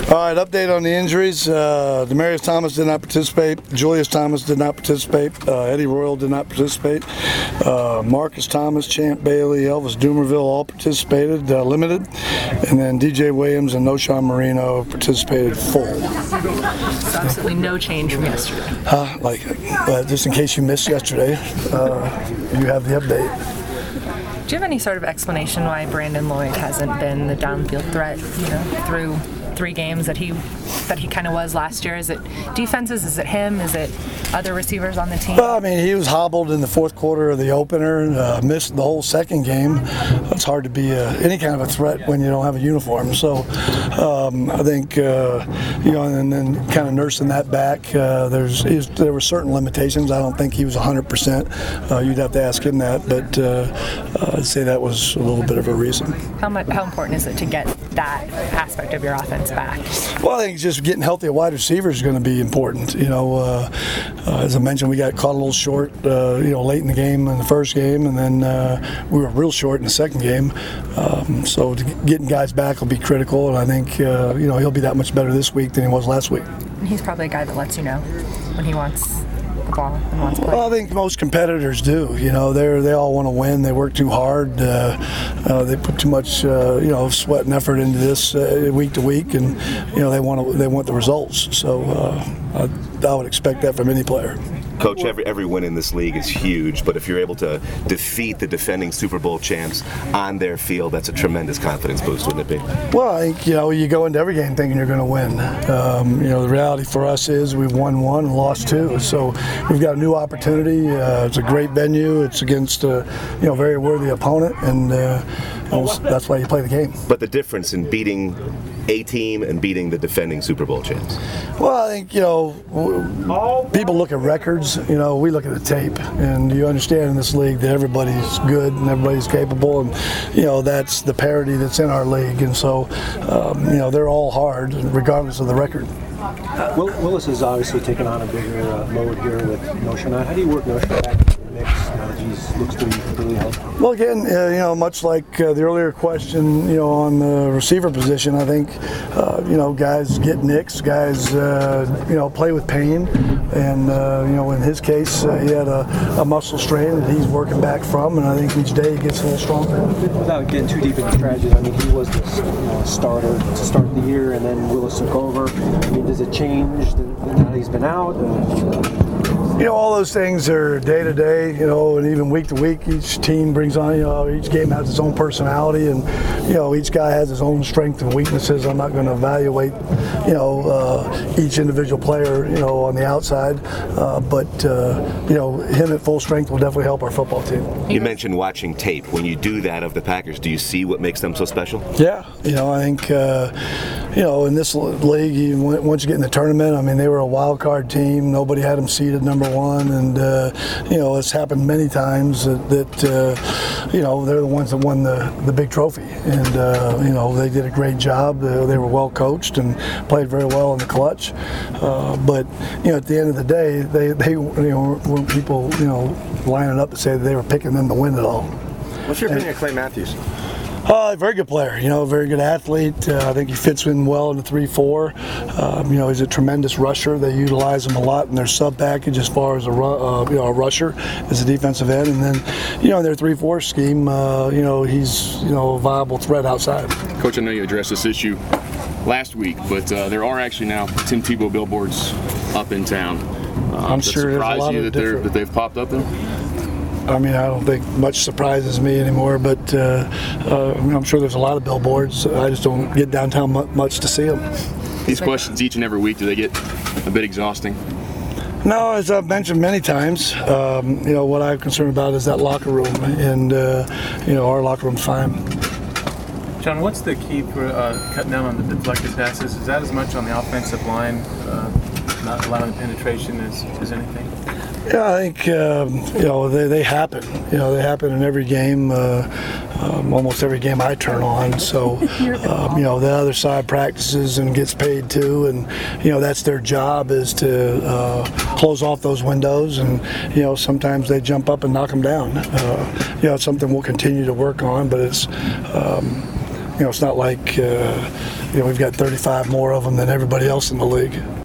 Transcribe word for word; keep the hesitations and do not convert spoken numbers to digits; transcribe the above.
All right, update on the injuries. Uh, Demaryius Thomas did not participate. Julius Thomas did not participate. Uh, Eddie Royal did not participate. Uh, Marcus Thomas, Champ Bailey, Elvis Dumerville all participated, uh, limited. And then D J Williams and Noshawn Marino participated full. So absolutely no change from yesterday. Uh, like, uh, just in case you missed yesterday, uh, you have the update. Do you have any sort of explanation why Brandon Lloyd hasn't been the downfield threat, you know, through three games that he that he kind of was last year? Is it defenses? Is it him? Is it other receivers on the team? Well, I mean, he was hobbled in the fourth quarter of the opener, uh, missed the whole second game. It's hard to be a, any kind of a threat when you don't have a uniform. So um, I think, uh, you know, and then kind of nursing that back, uh, there's was, there were certain limitations. I don't think he was one hundred percent. Uh, you'd have to ask him that, but uh, uh, I'd say that was a little bit of a reason. How much? How important is it to get that aspect of your offense back? Well, I think just getting healthy at wide receiver is going to be important. You know, uh, uh, as I mentioned, we got caught a little short, uh, you know, late in the game in the first game, and then uh, we were real short in the second game. Um, so to getting guys back will be critical, and I think uh, you know he'll be that much better this week than he was last week. And he's probably a guy that lets you know when he wants the ball and wants to play. Well, I think most competitors do. You know, they they all want to win. They work too hard. Uh, uh, they put too much, uh, you know, sweat and effort into this uh, week to week, and you know they want to, they want the results. So uh, I, I would expect that from any player. Coach, every every win in this league is huge, but if you're able to defeat the defending Super Bowl champs on their field, that's a tremendous confidence boost, wouldn't it be? Well, I think, you know, you go into every game thinking you're going to win. Um, you know, the reality for us is we've won one and lost two, so we've got a new opportunity. Uh, it's a great venue. It's against a, you know, very worthy opponent, and uh, that's why you play the game. But the difference in beating a team and beating the defending Super Bowl champs? Well, I think, you know, people look at records. You know, we look at the tape, and you understand in this league that everybody's good and everybody's capable, and you know that's the parity that's in our league, and so um, you know they're all hard regardless of the record. Uh, Will, Willis has obviously taken on a bigger uh, load here with Noshawn. How do you work Noshawn back into the mix now that he looks to be completely healthy? Well, again, uh, you know, much like uh, the earlier question, you know, on the receiver position, I think, uh, you know, guys get nicks, guys, uh, you know, play with pain, and uh, you know, in his case, uh, he had a, a muscle strain that he's working back from, and I think each day he gets a little stronger. Without getting too deep into strategies, I mean, he was the you know, starter to start the year, and then Willis took over. I mean, does it change now that he's been out? You know, all those things are day to day, you know, and even week to week, each team brings on, you know, each game has its own personality, and, you know, each guy has his own strengths and weaknesses. I'm not going to evaluate, you know, uh, each individual player, you know, on the outside, uh, but, uh, you know, him at full strength will definitely help our football team. You mentioned watching tape. When you do that of the Packers, do you see what makes them so special? Yeah, you know, I think, uh, you know, in this league, even once you get in the tournament, I mean, they were a wild card team. Nobody had them seeded number one, and uh, you know it's happened many times that, that uh, you know they're the ones that won the, the big trophy, and uh, you know they did a great job. They, they were well coached and played very well in the clutch. Uh, but you know at the end of the day, they they you know weren't people you know lining up to say that they were picking them to win it all. What's your opinion of Clay Matthews? Uh, very good player, you know, very good athlete. Uh, I think he fits in well in the three four. Um, you know, he's a tremendous rusher. They utilize him a lot in their sub package as far as a, ru- uh, you know, a rusher as a defensive end. And then, you know, in their three four scheme, uh, you know, he's, you know, a viable threat outside. Coach, I know you addressed this issue last week, but uh, there are actually now Tim Tebow billboards up in town. Uh, I'm sure there's a lot you of that, they're, different... that they've popped up there? I mean, I don't think much surprises me anymore, but uh, uh, I mean, I'm sure there's a lot of billboards. I just don't get downtown much to see them. These questions each and every week, do they get a bit exhausting? No, as I've mentioned many times, um, you know, what I'm concerned about is that locker room, and, uh, you know, our locker room's fine. John, what's the key for uh, cutting down on the deflected passes? Is that as much on the offensive line, uh, not allowing penetration as, as anything? Yeah, I think um, you know they, they happen. You know they happen in every game, uh, um, almost every game I turn on. So um, you know the other side practices and gets paid too, and you know that's their job is to uh, close off those windows, and you know sometimes they jump up and knock them down. Uh, you know it's something we'll continue to work on, but it's. Um, you know, it's not like uh, you know we've got thirty-five more of them than everybody else in the league.